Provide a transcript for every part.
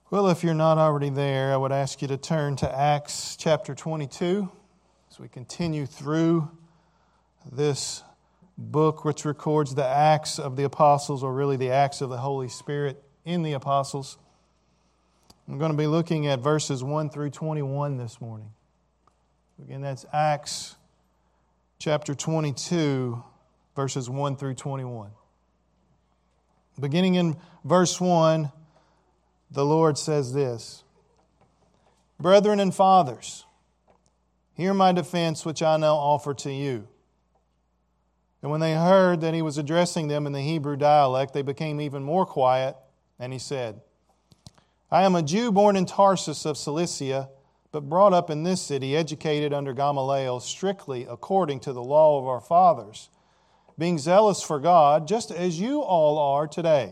Well, if you're not already there, I would ask you to turn to Acts chapter 22 as we continue through this book which records the Acts of the Apostles, or really the Acts of the Holy Spirit in the Apostles. I'm going to be looking at verses 1 through 21 this morning. Again, that's Acts chapter 22, verses 1 through 21. Beginning in verse 1, the Lord says this: "Brethren and fathers, hear my defense which I now offer to you." And when they heard that he was addressing them in the Hebrew dialect, they became even more quiet, and he said, "I am a Jew born in Tarsus of Cilicia, but brought up in this city, educated under Gamaliel, strictly according to the law of our fathers, being zealous for God, just as you all are today.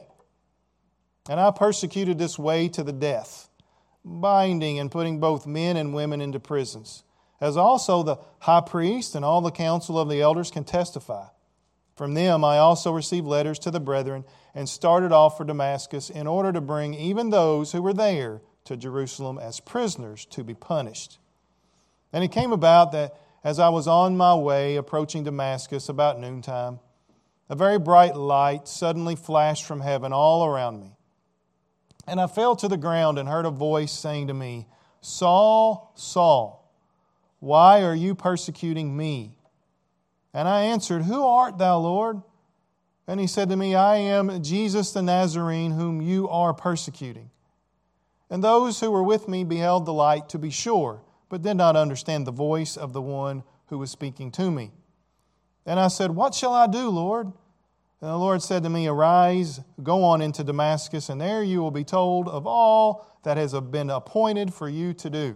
And I persecuted this way to the death, binding and putting both men and women into prisons, as also the high priest and all the council of the elders can testify. From them I also received letters to the brethren and started off for Damascus in order to bring even those who were there to Jerusalem as prisoners to be punished. And it came about that as I was on my way approaching Damascus about noontime, a very bright light suddenly flashed from heaven all around me. And I fell to the ground and heard a voice saying to me, 'Saul, Saul, why are you persecuting me?' And I answered, 'Who art thou, Lord?' And he said to me, 'I am Jesus the Nazarene, whom you are persecuting.' And those who were with me beheld the light, to be sure, but did not understand the voice of the one who was speaking to me. And I said, 'What shall I do, Lord?' And the Lord said to me, 'Arise, go on into Damascus, and there you will be told of all that has been appointed for you to do.'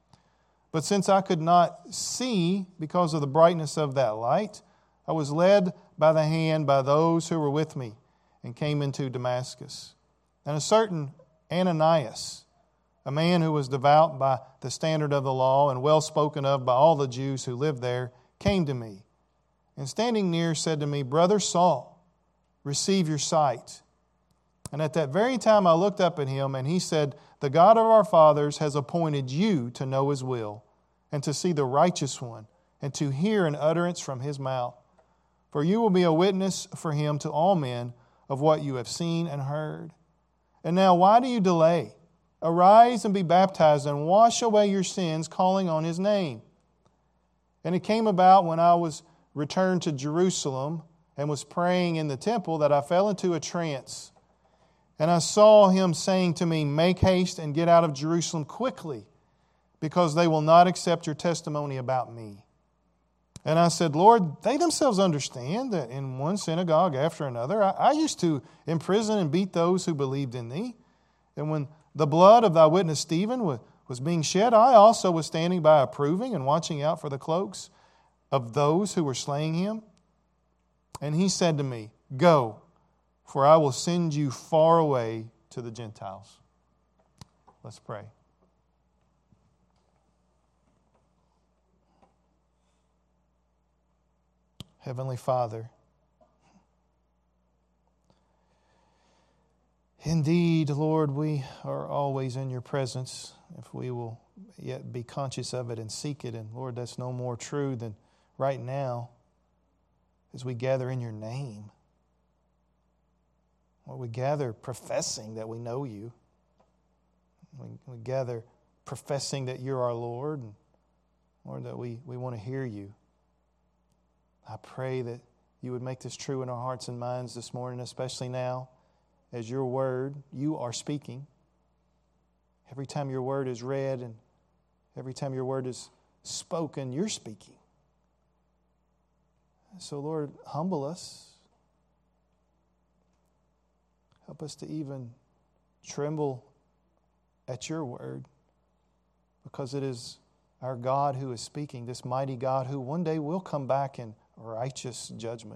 But since I could not see because of the brightness of that light, I was led by the hand by those who were with me and came into Damascus. And a certain Ananias, a man who was devout by the standard of the law and well spoken of by all the Jews who lived there, came to me, and standing near said to me, 'Brother Saul, receive your sight.' And at that very time I looked up at him, and he said, 'The God of our fathers has appointed you to know His will, and to see the righteous one, and to hear an utterance from His mouth. For you will be a witness for Him to all men of what you have seen and heard. And now why do you delay? Arise and be baptized, and wash away your sins, calling on His name.' And it came about when I was returned to Jerusalem and was praying in the temple that I fell into a trance. And I saw Him saying to me, 'Make haste and get out of Jerusalem quickly, because they will not accept your testimony about me.' And I said, 'Lord, they themselves understand that in one synagogue after another, I used to imprison and beat those who believed in Thee. And when the blood of Thy witness Stephen was being shed, I also was standing by approving and watching out for the cloaks of those who were slaying him.' And He said to me, 'Go, for I will send you far away to the Gentiles.'" Let's pray. Heavenly Father, indeed, Lord, we are always in Your presence if we will yet be conscious of it and seek it. And Lord, that's no more true than right now as we gather in Your name. Lord, we gather professing that we know You. We gather professing that You're our Lord, and Lord, that we want to hear You. I pray that You would make this true in our hearts and minds this morning, especially now as Your word, You are speaking. Every time Your word is read and every time Your word is spoken, You're speaking. So Lord, humble us. Help us to even tremble at Your word, because it is our God who is speaking, this mighty God who one day will come back in righteous judgment.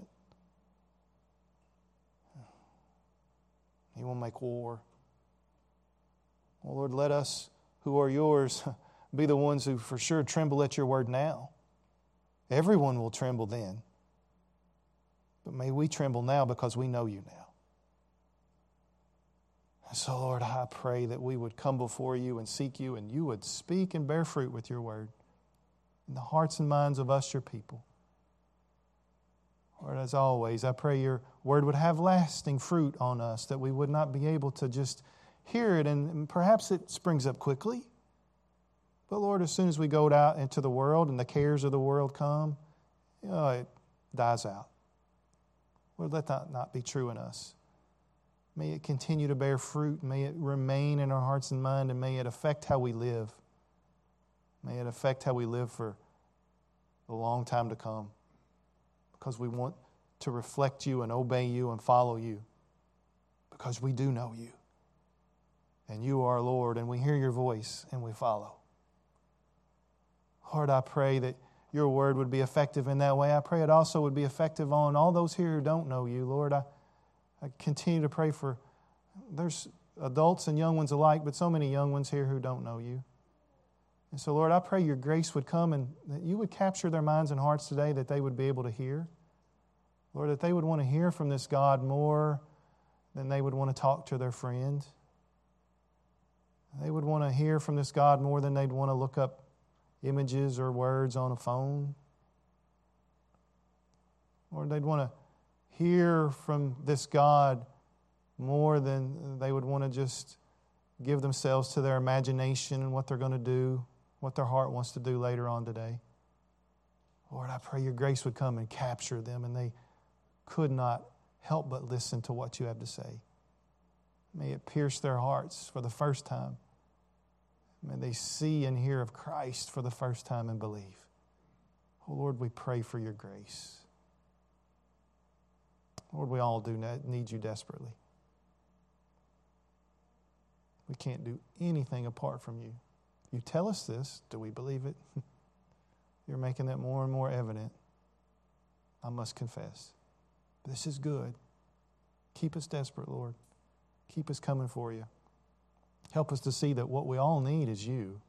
He will make war. Oh Lord, let us who are Yours be the ones who for sure tremble at Your word now. Everyone will tremble then. But may we tremble now because we know You now. So, Lord, I pray that we would come before you and seek you, and you would speak and bear fruit with your word in the hearts and minds of us, your people. Lord, as always, I pray your word would have lasting fruit on us, that we would not be able to just hear it, and perhaps it springs up quickly. But Lord, as soon as we go out into the world and the cares of the world come, it dies out. Lord, let that not be true in us. May it continue to bear fruit. May it remain in our hearts and mind, and may it affect how we live. May it affect how we live for a long time to come, because we want to reflect you and obey you and follow you, because we do know you. And you are Lord, and we hear your voice and we follow. Lord, I pray that your word would be effective in that way. I pray it also would be effective on all those here who don't know you. Lord, I continue to pray for, there's adults and young ones alike, but so many young ones here who don't know you. And so, Lord, I pray your grace would come and that you would capture their minds and hearts today, that they would be able to hear. Lord, that they would want to hear from this God more than they would want to talk to their friend. They would want to hear from this God more than they'd want to look up images or words on a phone. Lord, they'd want to hear from this God more than they would want to just give themselves to their imagination and what they're going to do, what their heart wants to do later on today. Lord, I pray your grace would come and capture them, and they could not help but listen to what you have to say. May it pierce their hearts for the first time. May they see and hear of Christ for the first time and believe. Oh, Lord, we pray for your grace. Lord, we all do need you desperately. We can't do anything apart from you. You tell us this. Do we believe it? You're making that more and more evident. I must confess. This is good. Keep us desperate, Lord. Keep us coming for you. Help us to see that what we all need is you.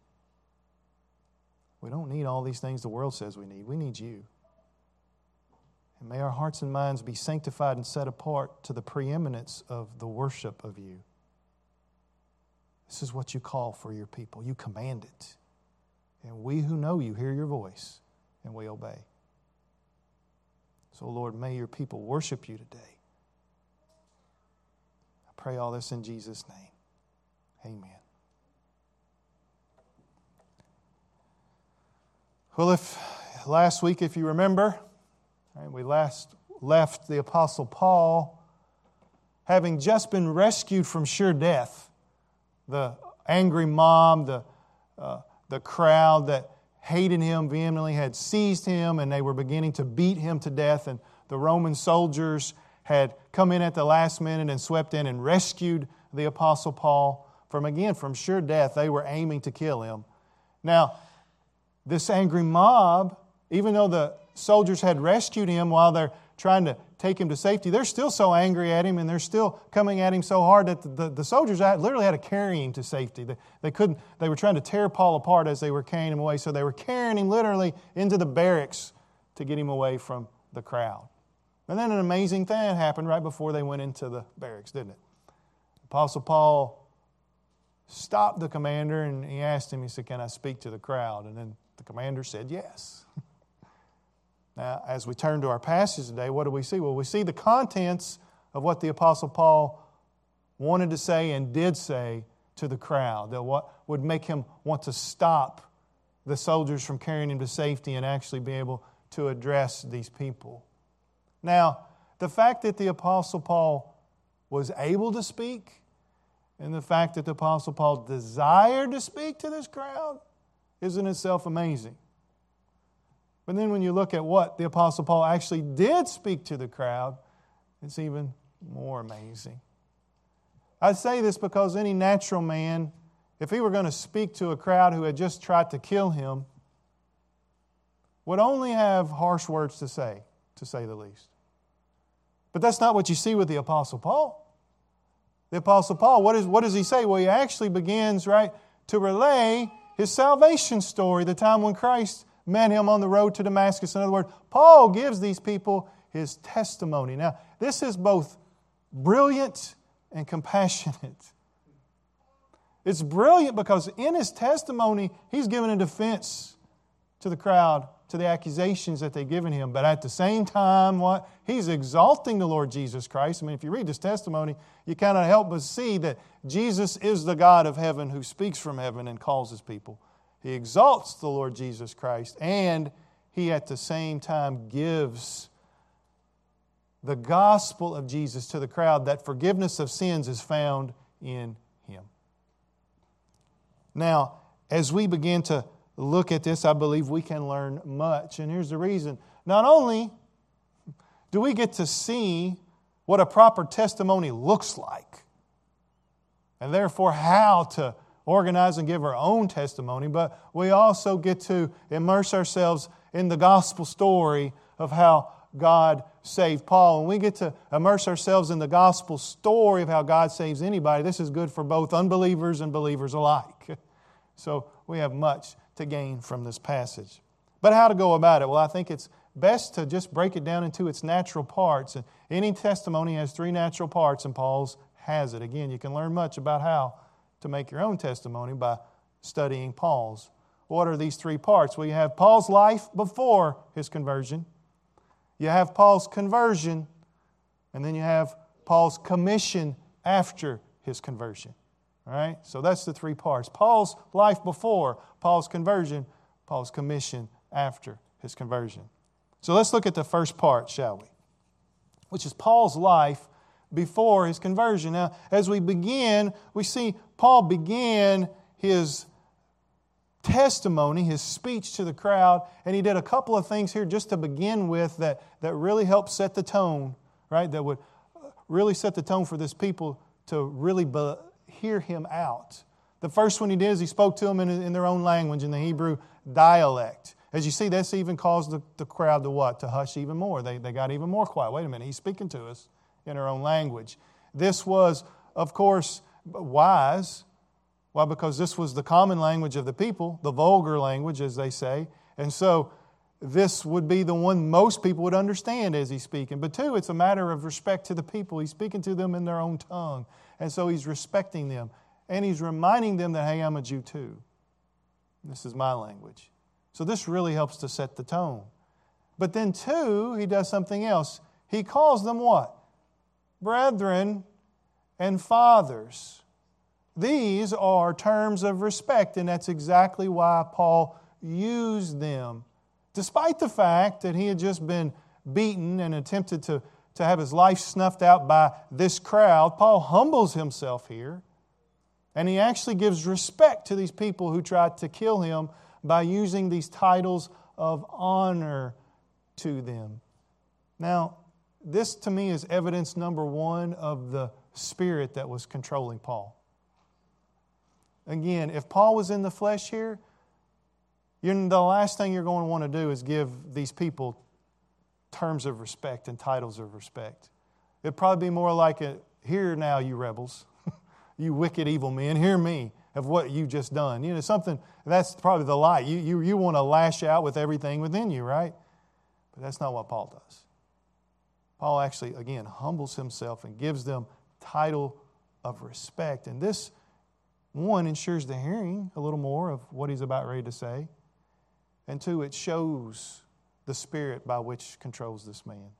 We don't need all these things the world says we need. We need you. And may our hearts and minds be sanctified and set apart to the preeminence of the worship of you. This is what you call for your people. You command it. And we who know you hear your voice and we obey. So, Lord, may your people worship you today. I pray all this in Jesus' name. Amen. Well, last week, if you remember, we last left the Apostle Paul having just been rescued from sure death. The angry mob, the crowd that hated him vehemently had seized him, and they were beginning to beat him to death. And the Roman soldiers had come in at the last minute and swept in and rescued the Apostle Paul from sure death. They were aiming to kill him. Now, this angry mob, even though the soldiers had rescued him while they're trying to take him to safety, they're still so angry at him, and they're still coming at him so hard that the soldiers literally had to carry him to safety. They were trying to tear Paul apart as they were carrying him away, so they were carrying him literally into the barracks to get him away from the crowd. And then an amazing thing happened right before they went into the barracks, didn't it? Apostle Paul stopped the commander, and he asked him, he said, "Can I speak to the crowd?" And then the commander said yes. Now, as we turn to our passage today, what do we see? Well, we see the contents of what the Apostle Paul wanted to say and did say to the crowd, that what would make him want to stop the soldiers from carrying him to safety and actually be able to address these people. Now, the fact that the Apostle Paul was able to speak, and the fact that the Apostle Paul desired to speak to this crowd is in itself amazing. But then when you look at what the Apostle Paul actually did speak to the crowd, it's even more amazing. I say this because any natural man, if he were going to speak to a crowd who had just tried to kill him, would only have harsh words to say the least. But that's not what you see with the Apostle Paul. The Apostle Paul, what does he say? Well, he actually begins, to relay his salvation story, the time when Christ met him on the road to Damascus. In other words, Paul gives these people his testimony. Now, this is both brilliant and compassionate. It's brilliant because in his testimony, he's giving a defense to the crowd, to the accusations that they've given him. But at the same time, what? He's exalting the Lord Jesus Christ. I mean, if you read this testimony, you kind of help but see that Jesus is the God of heaven who speaks from heaven and calls His people. He exalts the Lord Jesus Christ, and he at the same time gives the gospel of Jesus to the crowd, that forgiveness of sins is found in Him. Now, as we begin to look at this, I believe we can learn much. And here's the reason. Not only do we get to see what a proper testimony looks like, and therefore how to organize and give our own testimony, but we also get to immerse ourselves in the gospel story of how God saved Paul. And we get to immerse ourselves in the gospel story of how God saves anybody. This is good for both unbelievers and believers alike. So we have much to gain from this passage. But how to go about it? Well, I think it's best to just break it down into its natural parts. And any testimony has three natural parts, and Paul's has it. Again, you can learn much about how to make your own testimony by studying Paul's. What are these three parts? Well, you have Paul's life before his conversion. You have Paul's conversion, and then you have Paul's commission after his conversion. All right? So that's the three parts. Paul's life before, Paul's conversion, Paul's commission after his conversion. So let's look at the first part, shall we? Which is Paul's life before his conversion. Now, as we begin, we see Paul began his testimony, his speech to the crowd, and he did a couple of things here just to begin with that really helped set the tone, right? That would really set the tone for this people to really hear him out. The first one he did is he spoke to them in their own language, in the Hebrew dialect. As you see, this even caused the crowd to what? To hush even more. They got even more quiet. Wait a minute, he's speaking to us in our own language. This was, of course, wise. Why? Because this was the common language of the people, the vulgar language, as they say. And so this would be the one most people would understand as he's speaking. But two, it's a matter of respect to the people. He's speaking to them in their own tongue. And so he's respecting them. And he's reminding them that, hey, I'm a Jew too. This is my language. So this really helps to set the tone. But then two, he does something else. He calls them what? Brethren and fathers. These are terms of respect, and that's exactly why Paul used them. Despite the fact that he had just been beaten and attempted to have his life snuffed out by this crowd, Paul humbles himself here, and he actually gives respect to these people who tried to kill him by using these titles of honor to them. Now, this to me is evidence number one of the spirit that was controlling Paul. Again, if Paul was in the flesh here, the last thing you're going to want to do is give these people terms of respect and titles of respect. It'd probably be more like hear now, you rebels, you wicked evil men, hear me of what you just done. You know, something, that's probably the lie. You want to lash out with everything within you, right? But that's not what Paul does. Paul actually, again, humbles himself and gives them title of respect. And this, one, ensures the hearing a little more of what he's about ready to say. And two, it shows the spirit by which controls this man.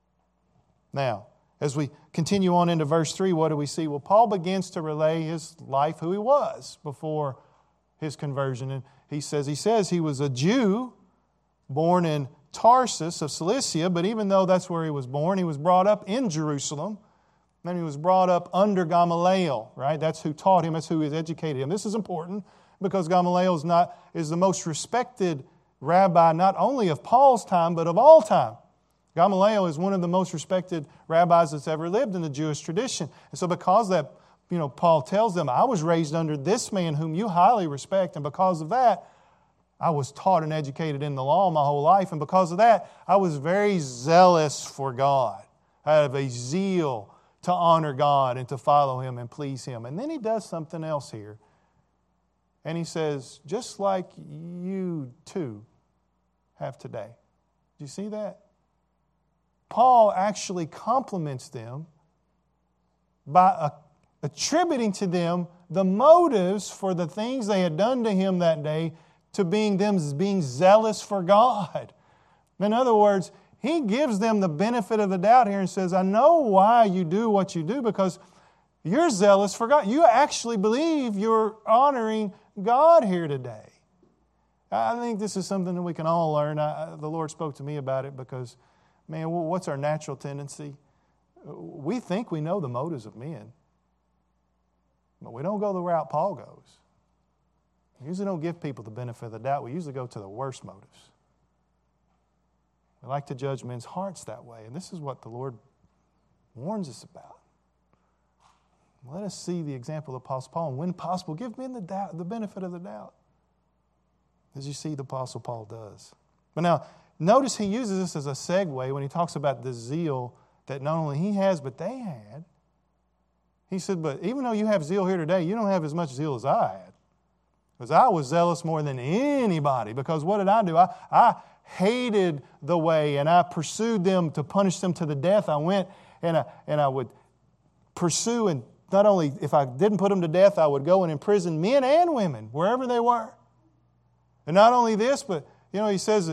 Now, as we continue on into verse 3, what do we see? Well, Paul begins to relay his life, who he was before his conversion. And he says he was a Jew born in Tarsus of Cilicia, but even though that's where he was born, he was brought up in Jerusalem. And he was brought up under Gamaliel, right? That's who taught him, that's who has educated him. This is important because Gamaliel is the most respected rabbi not only of Paul's time, but of all time. Gamaliel is one of the most respected rabbis that's ever lived in the Jewish tradition. And so because of that, Paul tells them, I was raised under this man whom you highly respect, and because of that, I was taught and educated in the law my whole life, and because of that, I was very zealous for God. I have a zeal to honor God and to follow Him and please Him. And then he does something else here. And he says, just like you too have today. Do you see that? Paul actually compliments them by attributing to them the motives for the things they had done to him that day to being zealous for God. In other words, he gives them the benefit of the doubt here and says, I know why you do what you do, because you're zealous for God. You actually believe you're honoring God here today. I think this is something that we can all learn. The Lord spoke to me about it because, man, what's our natural tendency? We think we know the motives of men, but we don't go the route Paul goes. We usually don't give people the benefit of the doubt. We usually go to the worst motives. We like to judge men's hearts that way, and this is what the Lord warns us about. Let us see the example of Apostle Paul, and when possible, give men the benefit of the doubt, as you see the Apostle Paul does. But now, notice he uses this as a segue when he talks about the zeal that not only he has, but they had. He said, but even though you have zeal here today, you don't have as much zeal as I had. Because I was zealous more than anybody. Because what did I do? I hated the way, and I pursued them to punish them to the death. I went and I would pursue, and not only if I didn't put them to death, I would go and imprison men and women wherever they were. And not only this, but he says,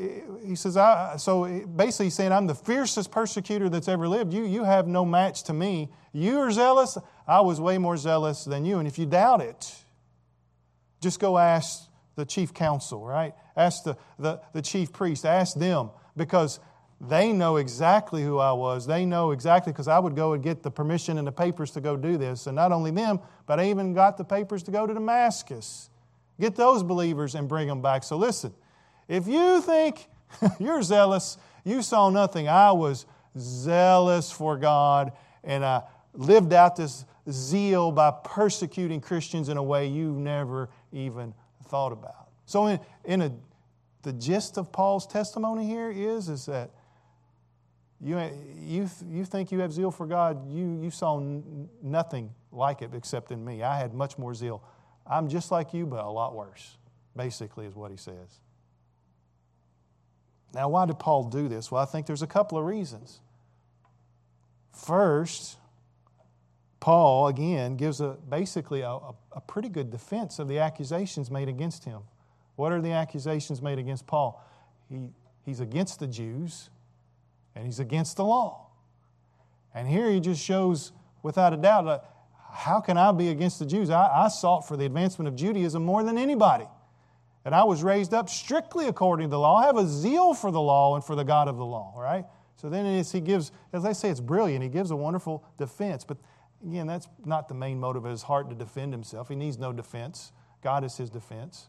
so basically he's saying, I'm the fiercest persecutor that's ever lived. You have no match to me. You are zealous. I was way more zealous than you. And if you doubt it, just go ask the chief council, right? Ask the chief priest. Ask them, because they know exactly who I was. They know exactly, because I would go and get the permission and the papers to go do this. And not only them, but I even got the papers to go to Damascus. Get those believers and bring them back. So listen, if you think you're zealous, you saw nothing. I was zealous for God, and I lived out this zeal by persecuting Christians in a way you never even thought about. So the gist of Paul's testimony here is that you think you have zeal for God, you saw nothing like it except in me. I had much more zeal. I'm just like you, but a lot worse, basically is what he says. Now, why did Paul do this? Well, I think there's a couple of reasons. First, Paul, again, gives basically a pretty good defense of the accusations made against him. What are the accusations made against Paul? He's against the Jews, and he's against the law. And here he just shows, without a doubt, how can I be against the Jews? I sought for the advancement of Judaism more than anybody. And I was raised up strictly according to the law. I have a zeal for the law and for the God of the law, right? So then he gives, as I say, it's brilliant. He gives a wonderful defense. But again, that's not the main motive of his heart, to defend himself. He needs no defense. God is his defense.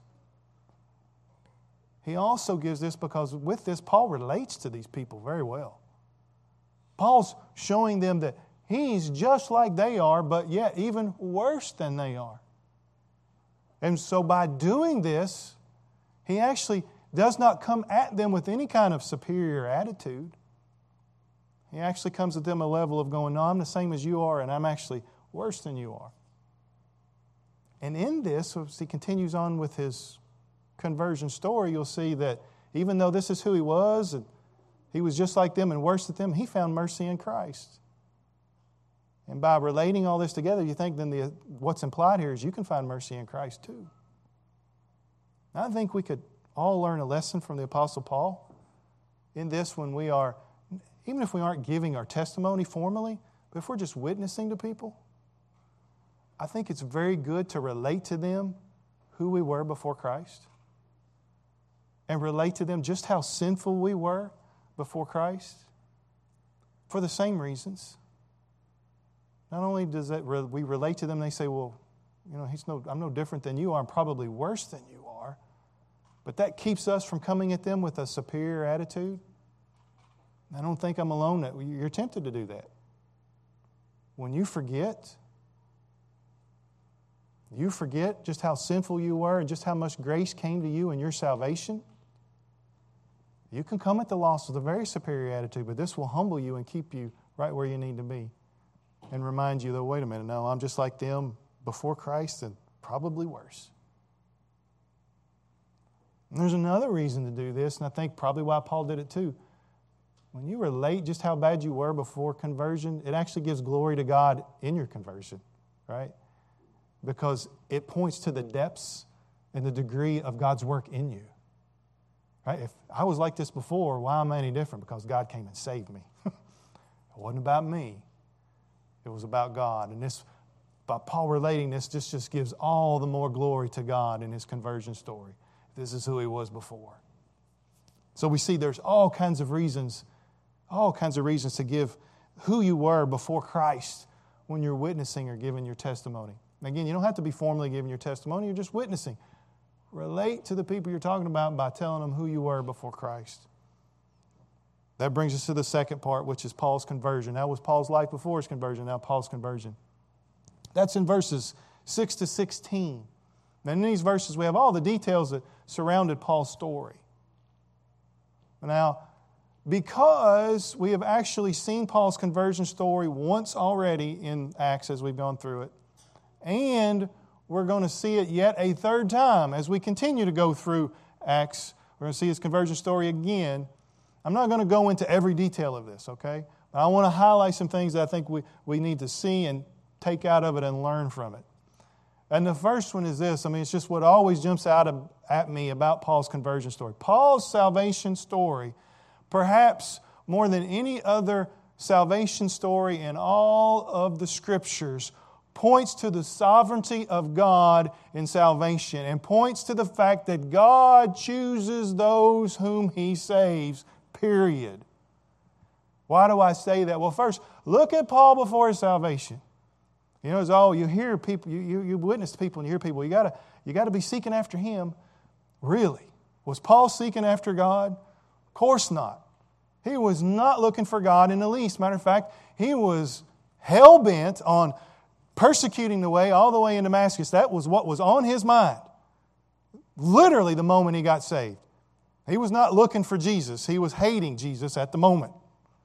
He also gives this because with this, Paul relates to these people very well. Paul's showing them that he's just like they are, but yet even worse than they are. And so by doing this, he actually does not come at them with any kind of superior attitude. He actually comes at them a level of going, no, I'm the same as you are, and I'm actually worse than you are. And in this, as he continues on with his conversion story, you'll see that even though this is who he was, and he was just like them and worse than them, he found mercy in Christ. And by relating all this together, you think then what's implied here is you can find mercy in Christ too. I think we could all learn a lesson from the Apostle Paul in this when we are, even if we aren't giving our testimony formally, but if we're just witnessing to people, I think it's very good to relate to them who we were before Christ and relate to them just how sinful we were before Christ for the same reasons. Not only does that we relate to them, they say, well, I'm no different than you are. I'm probably worse than you are. But that keeps us from coming at them with a superior attitude. I don't think I'm alone that you're tempted to do that. When you forget just how sinful you were and just how much grace came to you in your salvation, you can come at the loss with a very superior attitude, but this will humble you and keep you right where you need to be. And remind you that, wait a minute, no, I'm just like them before Christ and probably worse. And there's another reason to do this, and I think probably why Paul did it too. When you relate just how bad you were before conversion, it actually gives glory to God in your conversion. right? Because it points to the depths and the degree of God's work in you. Right? If I was like this before, why am I any different? Because God came and saved me. It wasn't about me. It was about God. And this, by Paul relating this just gives all the more glory to God in his conversion story. This is who he was before. So we see there's all kinds of reasons to give who you were before Christ when you're witnessing or giving your testimony. And again, you don't have to be formally giving your testimony, you're just witnessing. Relate to the people you're talking about by telling them who you were before Christ. That brings us to the second part, which is Paul's conversion. That was Paul's life before his conversion, now Paul's conversion. That's in verses 6 to 16. And in these verses, we have all the details that surrounded Paul's story. Now, because we have actually seen Paul's conversion story once already in Acts as we've gone through it, and we're going to see it yet a third time as we continue to go through Acts. We're going to see his conversion story again. I'm not going to go into every detail of this, okay? But I want to highlight some things that I think we need to see and take out of it and learn from it. And the first one is this. It's just what always jumps out at me about Paul's conversion story. Paul's salvation story, perhaps more than any other salvation story in all of the Scriptures, points to the sovereignty of God in salvation and points to the fact that God chooses those whom He saves, period. Why do I say that? Well, first, look at Paul before his salvation. You hear people, you witness people and you hear people, you got to be seeking after Him. Really? Was Paul seeking after God? Of course not. He was not looking for God in the least. Matter of fact, he was hell-bent on persecuting the way all the way in Damascus. That was what was on his mind. Literally the moment he got saved. He was not looking for Jesus. He was hating Jesus at the moment.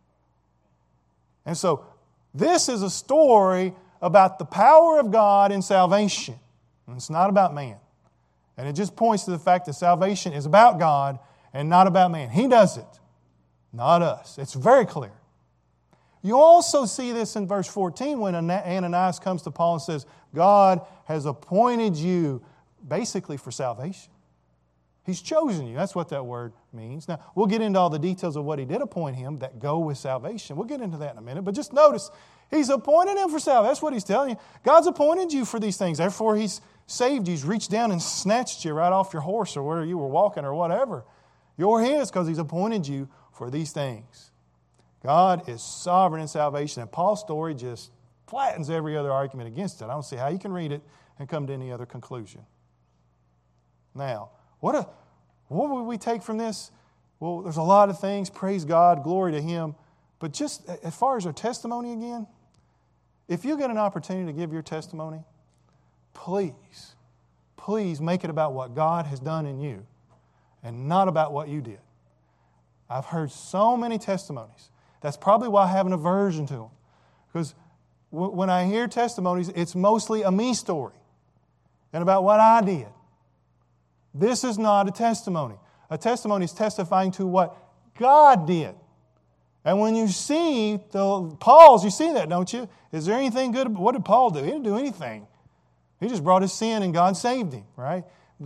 And so this is a story about the power of God in salvation. And it's not about man. And it just points to the fact that salvation is about God and not about man. He does it, not us. It's very clear. You also see this in verse 14 when Ananias comes to Paul and says, God has appointed you basically for salvation. He's chosen you. That's what that word means. Now, we'll get into all the details of what He did appoint him that go with salvation. We'll get into that in a minute. But just notice, He's appointed him for salvation. That's what He's telling you. God's appointed you for these things. Therefore, He's saved you. He's reached down and snatched you right off your horse or where you were walking or whatever. You're His because He's appointed you for these things. God is sovereign in salvation. And Paul's story just flattens every other argument against it. I don't see how you can read it and come to any other conclusion. Now, what would we take from this? Well, there's a lot of things. Praise God, glory to Him. But just as far as our testimony again, if you get an opportunity to give your testimony, please make it about what God has done in you and not about what you did. I've heard so many testimonies. That's probably why I have an aversion to them. Because when I hear testimonies, it's mostly a me story and about what I did. This is not a testimony. A testimony is testifying to what God did. And when you see Paul's, you see that, don't you? Is there anything good? What did Paul do? He didn't do anything. He just brought his sin and God saved him, right?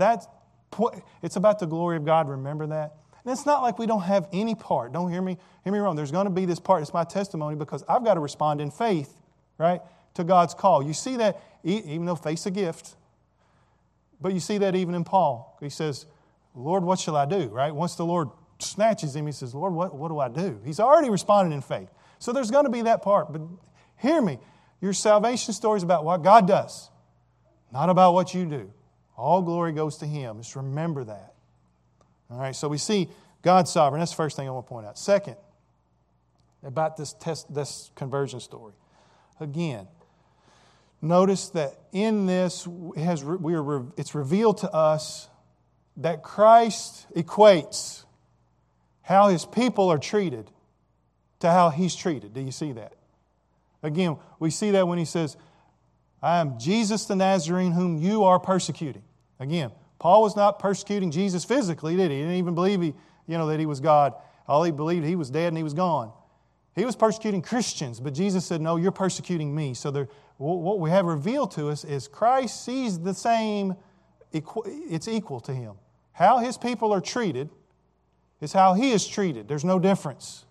It's about the glory of God. Remember that? And it's not like we don't have any part. Don't hear me wrong. There's going to be this part. It's my testimony because I've got to respond in faith, right, to God's call. You see that even though faith's a gift. But you see that even in Paul. He says, Lord, what shall I do, right? Once the Lord snatches him, he says, Lord, what do I do? He's already responded in faith. So there's going to be that part. But hear me. Your salvation story is about what God does, not about what you do. All glory goes to Him. Just remember that. All right, so we see God's sovereign. That's the first thing I want to point out. Second, about this conversion story. Again, notice that in this, it's revealed to us that Christ equates how His people are treated to how He's treated. Do you see that? Again, we see that when He says, I am Jesus the Nazarene whom you are persecuting. Again, Paul was not persecuting Jesus physically, did he? He didn't even believe that He was God. All he believed, He was dead and He was gone. He was persecuting Christians, but Jesus said, no, you're persecuting me. So what we have revealed to us is Christ sees the same, it's equal to Him. How His people are treated is how He is treated. There's no difference.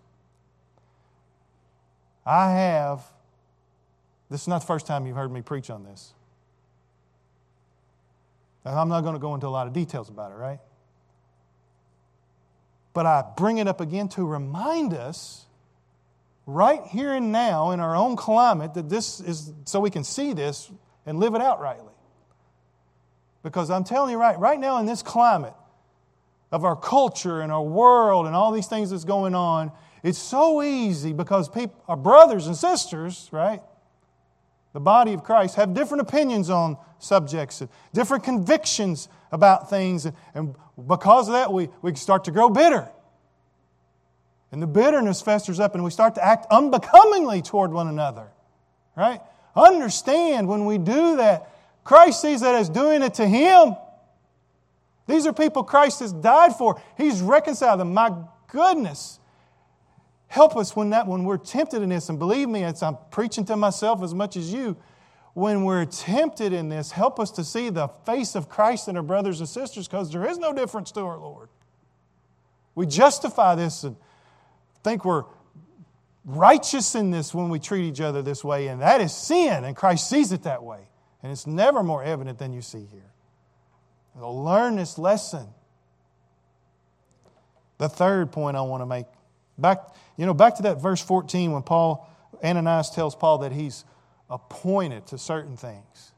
This is not the first time you've heard me preach on this. And I'm not going to go into a lot of details about it, right? But I bring it up again to remind us right here and now in our own climate that this is so we can see this and live it out rightly. Because I'm telling you right now in this climate of our culture and our world and all these things that's going on, it's so easy because our brothers and sisters, right, the body of Christ, have different opinions on subjects and different convictions about things. And because of that, we start to grow bitter. And the bitterness festers up and we start to act unbecomingly toward one another. Right? Understand when we do that, Christ sees that as doing it to Him. These are people Christ has died for. He's reconciled them. My goodness. Help us when we're tempted in this. And believe me, I'm preaching to myself as much as you. When we're tempted in this, help us to see the face of Christ in our brothers and sisters, because there is no difference to our Lord. We justify this and think we're righteous in this when we treat each other this way, and that is sin, and Christ sees it that way. And it's never more evident than you see here. So learn this lesson. The third point I want to make, back to that verse 14 when Ananias tells Paul that he's appointed to certain things.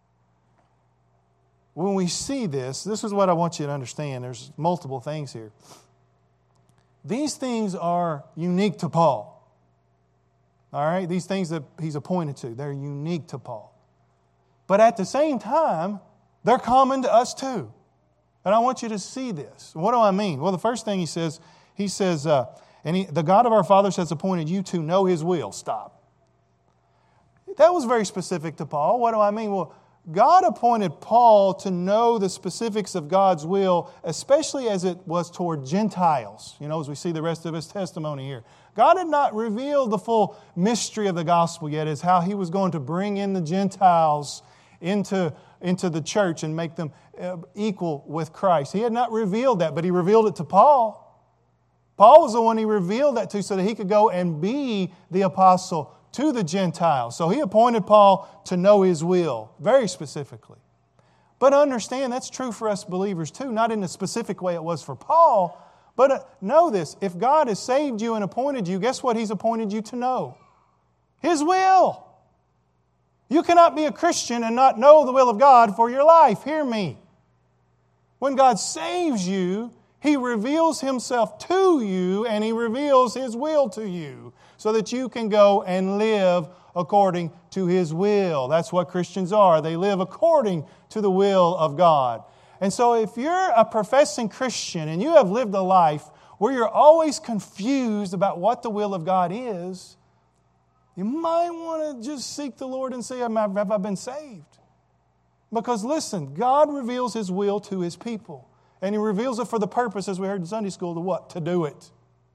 When we see this is what I want you to understand. There's multiple things here. These things are unique to Paul. All right? These things that he's appointed to, they're unique to Paul. But at the same time, they're common to us too. And I want you to see this. What do I mean? Well, the first thing he says, the God of our fathers has appointed you to know His will. Stop. That was very specific to Paul. What do I mean? Well, God appointed Paul to know the specifics of God's will, especially as it was toward Gentiles. As we see the rest of his testimony here. God had not revealed the full mystery of the gospel yet, as how He was going to bring in the Gentiles into the church and make them equal with Christ. He had not revealed that, but He revealed it to Paul. Paul was the one He revealed that to so that he could go and be the apostle to the Gentiles. So He appointed Paul to know His will, very specifically. But understand, that's true for us believers too, not in the specific way it was for Paul, but know this, if God has saved you and appointed you, guess what He's appointed you to know? His will. You cannot be a Christian and not know the will of God for your life. Hear me. When God saves you, He reveals Himself to you and He reveals His will to you so that you can go and live according to His will. That's what Christians are. They live according to the will of God. And so if you're a professing Christian and you have lived a life where you're always confused about what the will of God is, you might want to just seek the Lord and say, have I been saved? Because listen, God reveals His will to His people. And He reveals it for the purpose, as we heard in Sunday school, to what? To do it.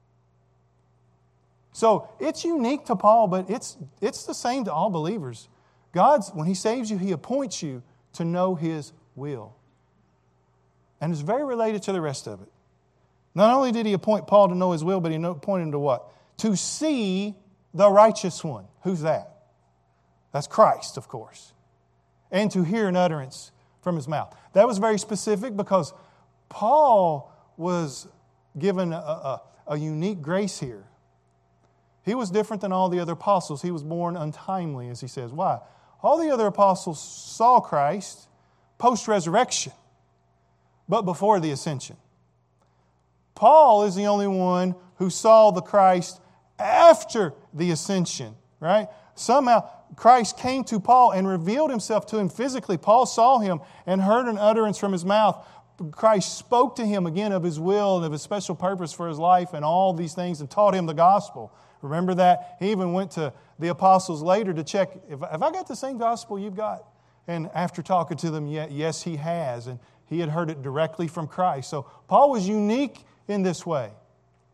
So it's unique to Paul, but it's the same to all believers. When He saves you, He appoints you to know His will. And it's very related to the rest of it. Not only did He appoint Paul to know His will, but He appointed him to what? To see the righteous one. Who's that? That's Christ, of course. And to hear an utterance from His mouth. That was very specific because Paul was given a unique grace here. He was different than all the other apostles. He was born untimely, as he says. Why? All the other apostles saw Christ post-resurrection, but before the ascension. Paul is the only one who saw the Christ after the ascension, right? Somehow Christ came to Paul and revealed Himself to him physically. Paul saw Him and heard an utterance from His mouth. Christ spoke to him again of His will and of His special purpose for his life and all these things and taught him the gospel. Remember that? He even went to the apostles later to check, have I got the same gospel you've got? And after talking to them, yes, he has. And he had heard it directly from Christ. So Paul was unique in this way.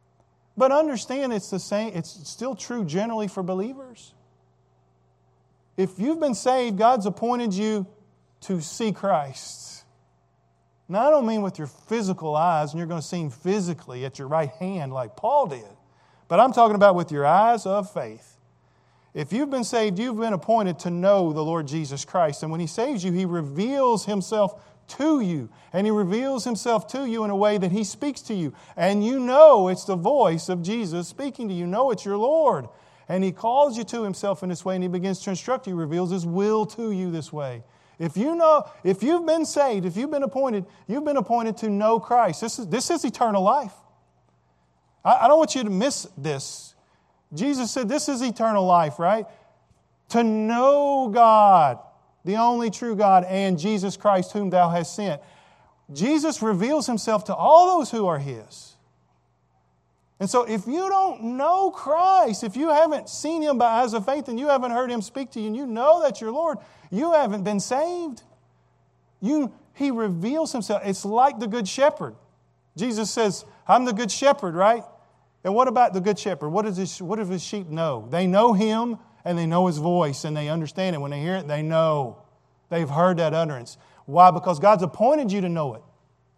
But understand it's the same. It's still true generally for believers. if you've been saved, God's appointed you to see Christ. Now, I don't mean with your physical eyes and you're going to see Him physically at your right hand like Paul did. But I'm talking about with your eyes of faith. If you've been saved, you've been appointed to know the Lord Jesus Christ. And when He saves you, He reveals Himself to you. And He reveals Himself to you in a way that He speaks to you. And you know it's the voice of Jesus speaking to you. You know it's your Lord. And He calls you to Himself in this way, and He begins to instruct you, reveals His will to you this way. If you've been saved, if you've been appointed to know Christ. This is eternal life. I don't want you to miss this. Jesus said this is eternal life, right? To know God, the only true God, and Jesus Christ whom Thou hast sent. Jesus reveals Himself to all those who are His. And so if you don't know Christ, if you haven't seen Him by eyes of faith and you haven't heard Him speak to you and you know that's your Lord, you haven't been saved. He reveals Himself. It's like the Good Shepherd. Jesus says, I'm the Good Shepherd, right? And what about the Good Shepherd? What do His sheep know? They know Him and they know His voice and they understand it. When they hear it, they know. They've heard that utterance. Why? Because God's appointed you to know it.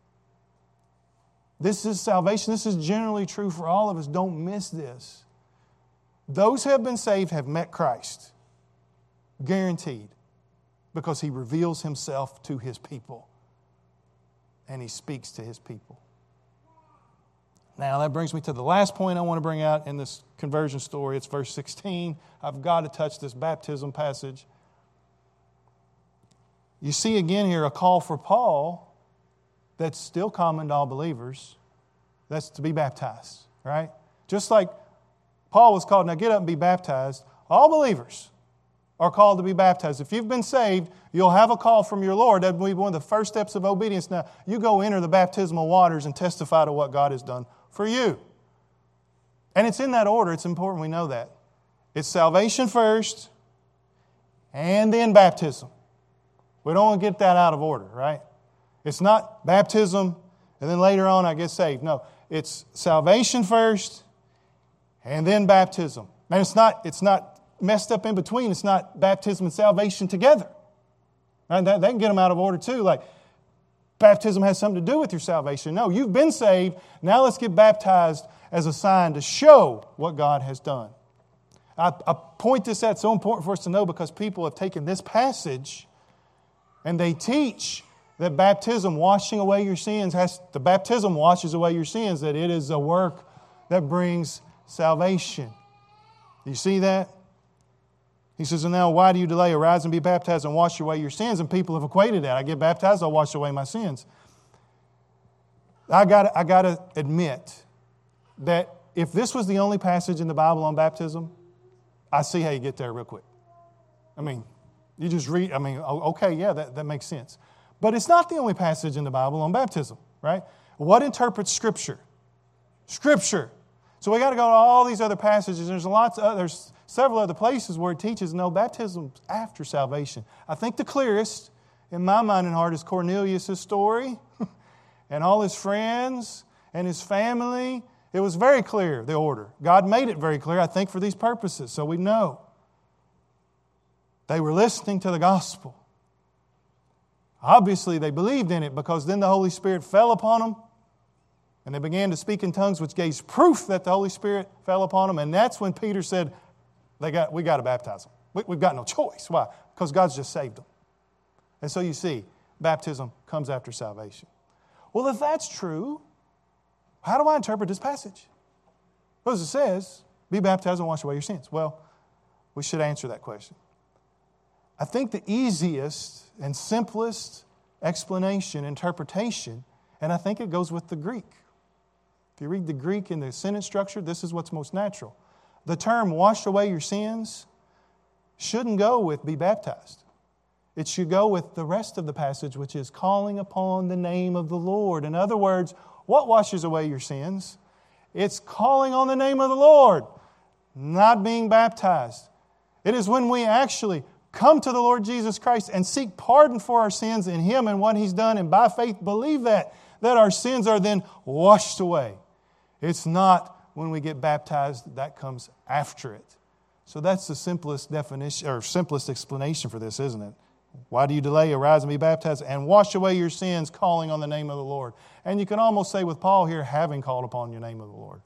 This is salvation. This is generally true for all of us. Don't miss this. Those who have been saved have met Christ. Guaranteed. Because He reveals Himself to His people. And He speaks to His people. Now that brings me to the last point I want to bring out in this conversion story. It's verse 16. I've got to touch this baptism passage. You see again here a call for Paul that's still common to all believers. That's to be baptized, right? Just like Paul was called, now get up and be baptized. All believers are called to be baptized. If you've been saved, you'll have a call from your Lord. That will be one of the first steps of obedience. Now, you go enter the baptismal waters and testify to what God has done for you. And it's in that order. It's important we know that. It's salvation first and then baptism. We don't want to get that out of order, right? It's not baptism and then later on I get saved. No, it's salvation first and then baptism. And it's not messed up in between. It's not baptism and salvation together. And that can get them out of order too. Like baptism has something to do with your salvation. No, you've been saved. Now let's get baptized as a sign to show what God has done. I point this out. It's so important for us to know because people have taken this passage and they teach that baptism, washing away your sins, the baptism washes away your sins, that it is a work that brings salvation. You see that? He says, and now why do you delay? Arise and be baptized and wash away your sins. And people have equated that. I get baptized, I'll wash away my sins. I got to admit that if this was the only passage in the Bible on baptism, I see how you get there real quick. I mean, you just read, okay, yeah, that makes sense. But it's not the only passage in the Bible on baptism, right? What interprets Scripture? Scripture. So we got to go to all these other passages. There's several other places where it teaches no baptism after salvation. I think the clearest in my mind and heart is Cornelius' story and all his friends and his family. It was very clear, the order. God made it very clear, I think, for these purposes, so we know. They were listening to the gospel. Obviously, they believed in it because then the Holy Spirit fell upon them and they began to speak in tongues, which gave proof that the Holy Spirit fell upon them. And that's when Peter said, we got to baptize them. We've got no choice. Why? Because God's just saved them. And so you see, baptism comes after salvation. Well, if that's true, how do I interpret this passage? Well, as it says, be baptized and wash away your sins. Well, we should answer that question. I think the easiest and simplest explanation, interpretation, and I think it goes with the Greek. If you read the Greek in the sentence structure, this is what's most natural. The term wash away your sins shouldn't go with be baptized. It should go with the rest of the passage, which is calling upon the name of the Lord. In other words, what washes away your sins? It's calling on the name of the Lord, not being baptized. It is when we actually come to the Lord Jesus Christ and seek pardon for our sins in Him and what He's done, and by faith believe that our sins are then washed away. It's not when we get baptized, that comes after it. So that's the simplest definition or simplest explanation for this, isn't it? Why do you delay? Arise and be baptized and wash away your sins, calling on the name of the Lord. And you can almost say with Paul here, having called upon your name of the Lord.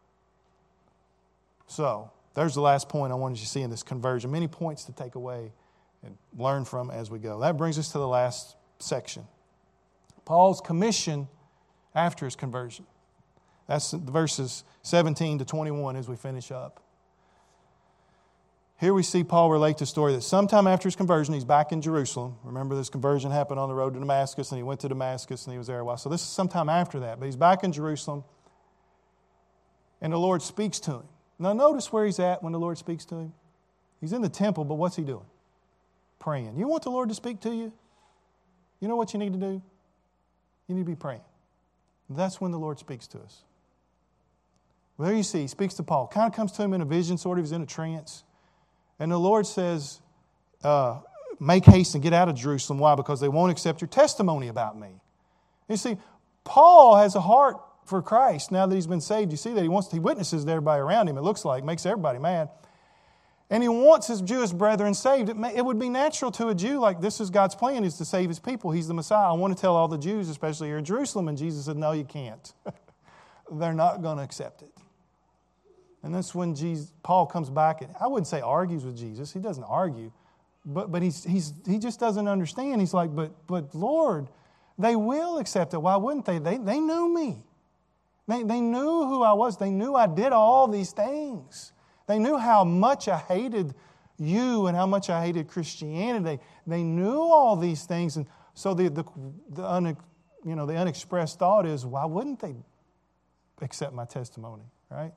So there's the last point I wanted you to see in this conversion. Many points to take away and learn from as we go. That brings us to the last section. Paul's commission after his conversion. That's verses 17 to 21 as we finish up. Here we see Paul relate the story that sometime after his conversion, he's back in Jerusalem. Remember, this conversion happened on the road to Damascus, and he went to Damascus, and he was there a while. So this is sometime after that, but he's back in Jerusalem, and the Lord speaks to him. Now notice where he's at when the Lord speaks to him. He's in the temple, but what's he doing? Praying. You want the Lord to speak to you? You know what you need to do? You need to be praying. That's when the Lord speaks to us. Well, there you see, he speaks to Paul. Kind of comes to him in a vision, sort of. He's in a trance. And the Lord says, make haste and get out of Jerusalem. Why? Because they won't accept your testimony about me. You see, Paul has a heart for Christ now that he's been saved. You see that he witnesses to everybody around him, it looks like, makes everybody mad. And he wants his Jewish brethren saved. It would be natural to a Jew, like this is God's plan, is to save his people. He's the Messiah. I want to tell all the Jews, especially here in Jerusalem. And Jesus said, no, you can't. They're not going to accept it. And that's when Paul comes back, and I wouldn't say argues with Jesus. He doesn't argue. But he just doesn't understand. He's like, but Lord, they will accept it. Why wouldn't they? They knew me. They knew who I was. They knew I did all these things. They knew how much I hated you and how much I hated Christianity. They knew all these things. And so the unexpressed thought is, why wouldn't they accept my testimony, right?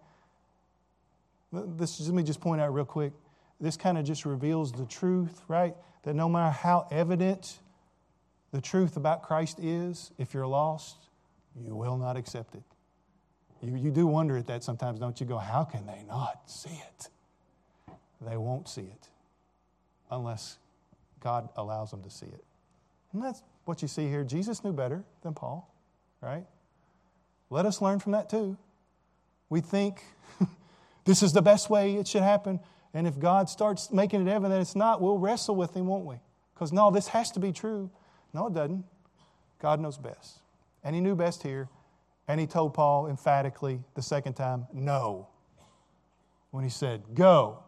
Let me just point out real quick. This kind of just reveals the truth, right? That no matter how evident the truth about Christ is, if you're lost, you will not accept it. You do wonder at that sometimes, don't you? Go, how can they not see it? They won't see it unless God allows them to see it. And that's what you see here. Jesus knew better than Paul, right? Let us learn from that too. We think this is the best way it should happen. And if God starts making it evident that it's not, we'll wrestle with Him, won't we? Because no, this has to be true. No, it doesn't. God knows best. And He knew best here. And He told Paul emphatically the second time, no. When He said, go.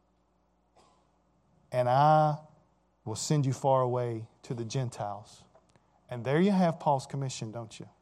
And I will send you far away to the Gentiles. And there you have Paul's commission, don't you?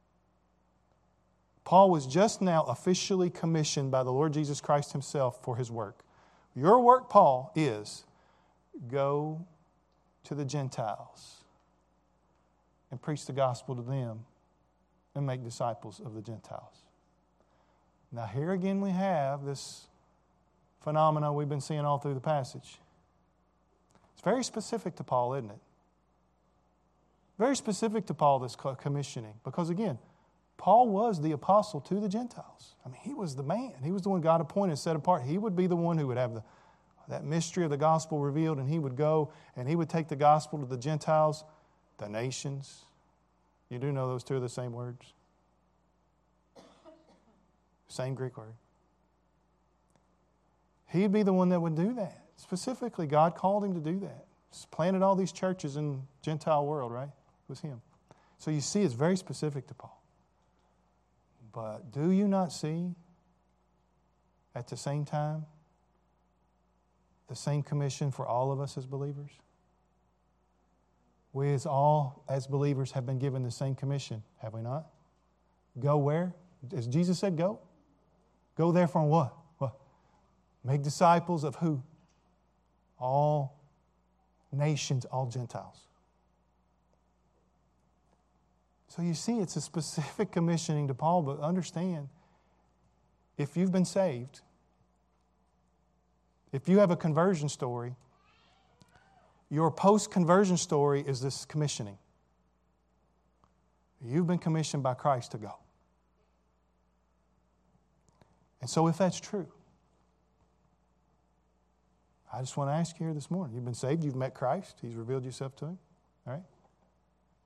Paul was just now officially commissioned by the Lord Jesus Christ Himself for his work. Your work, Paul, is go to the Gentiles and preach the gospel to them and make disciples of the Gentiles. Now here again we have this phenomenon we've been seeing all through the passage. It's very specific to Paul, isn't it? Very specific to Paul, this commissioning. Because again, Paul was the apostle to the Gentiles. I mean, he was the man. He was the one God appointed, set apart. He would be the one who would have that mystery of the gospel revealed, and he would go and he would take the gospel to the Gentiles, the nations. You do know those two are the same words? Same Greek word. He'd be the one that would do that. Specifically, God called him to do that. He's planted all these churches in the Gentile world, right? It was him. So you see, it's very specific to Paul. But do you not see at the same time the same commission for all of us as believers? We as believers have been given the same commission, have we not? Go where? As Jesus said, go. Go therefore and what? What? Make disciples of who? All nations, all Gentiles. So you see, it's a specific commissioning to Paul, but understand, if you've been saved, if you have a conversion story, your post-conversion story is this commissioning. You've been commissioned by Christ to go. And so if that's true, I just want to ask you here this morning, you've been saved, you've met Christ, He's revealed yourself to Him, all right?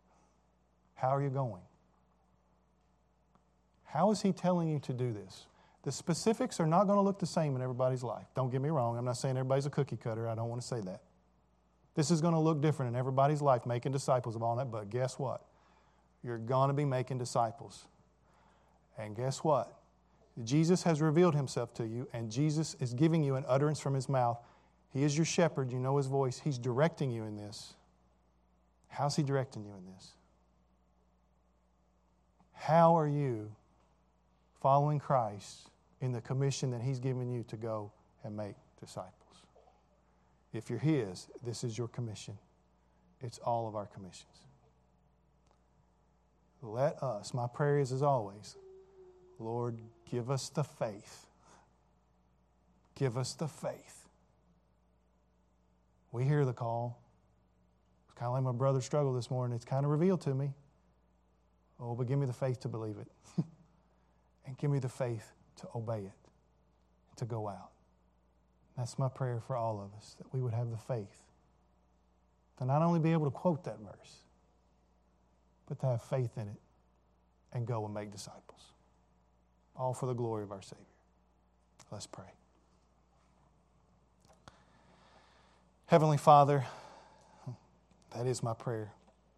How are you going? How is He telling you to do this? The specifics are not going to look the same in everybody's life. Don't get me wrong. I'm not saying everybody's a cookie cutter. I don't want to say that. This is going to look different in everybody's life, making disciples of all that. But guess what? You're going to be making disciples. And guess what? Jesus has revealed himself to you, and Jesus is giving you an utterance from his mouth. He is your shepherd. You know his voice. He's directing you in this. How's he directing you in this? How are you following Christ in the commission that he's given you to go and make disciples? If you're his, this is your commission. It's all of our commissions. Let us, my prayer is as always, Lord, give us the faith. Give us the faith. We hear the call. It's kind of like my brother's struggle this morning. It's kind of revealed to me. Oh, but give me the faith to believe it. And give me the faith to obey it, to go out. That's my prayer for all of us, that we would have the faith to not only be able to quote that verse, but to have faith in it and go and make disciples. All for the glory of our Savior. Let's pray. Heavenly Father, that is my prayer.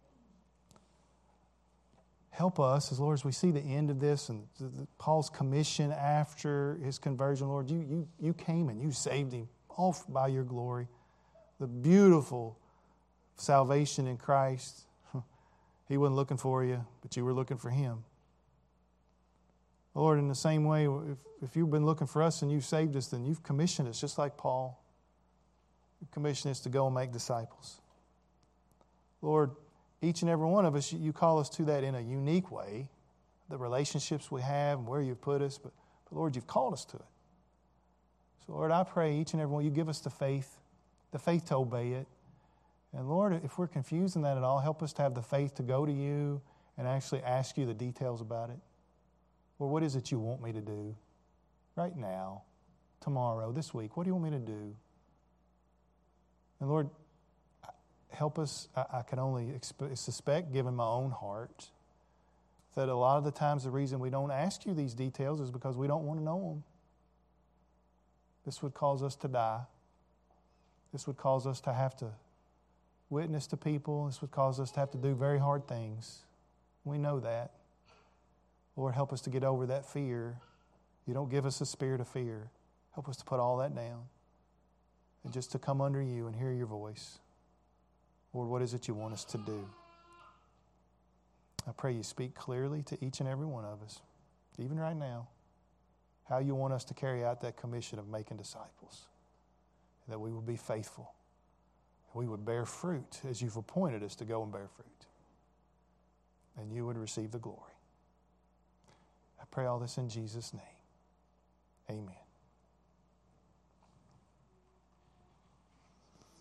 Help us, as Lord, as we see the end of this and Paul's commission after his conversion, Lord, you came and you saved him all by your glory. The beautiful salvation in Christ. He wasn't looking for you, but you were looking for him. Lord, in the same way, if you've been looking for us and you've saved us, then you've commissioned us, just like Paul. You've commissioned us to go and make disciples. Lord, each and every one of us, you call us to that in a unique way, the relationships we have and where you've put us, but Lord, you've called us to it. So Lord, I pray each and every one, you give us the faith to obey it. And Lord, if we're confused in that at all, help us to have the faith to go to you and actually ask you the details about it. Lord, what is it you want me to do right now, tomorrow, this week? What do you want me to do? And Lord, help us. I can only suspect, given my own heart, that a lot of the times the reason we don't ask you these details is because we don't want to know them. This would cause us to die. This would cause us to have to witness to people. This would cause us to have to do very hard things. We know that. Lord, help us to get over that fear. You don't give us a spirit of fear. Help us to put all that down and just to come under you and hear your voice. Lord, what is it you want us to do? I pray you speak clearly to each and every one of us, even right now, how you want us to carry out that commission of making disciples, that we would be faithful, we would bear fruit as you've appointed us to go and bear fruit, and you would receive the glory. I pray all this in Jesus' name. Amen.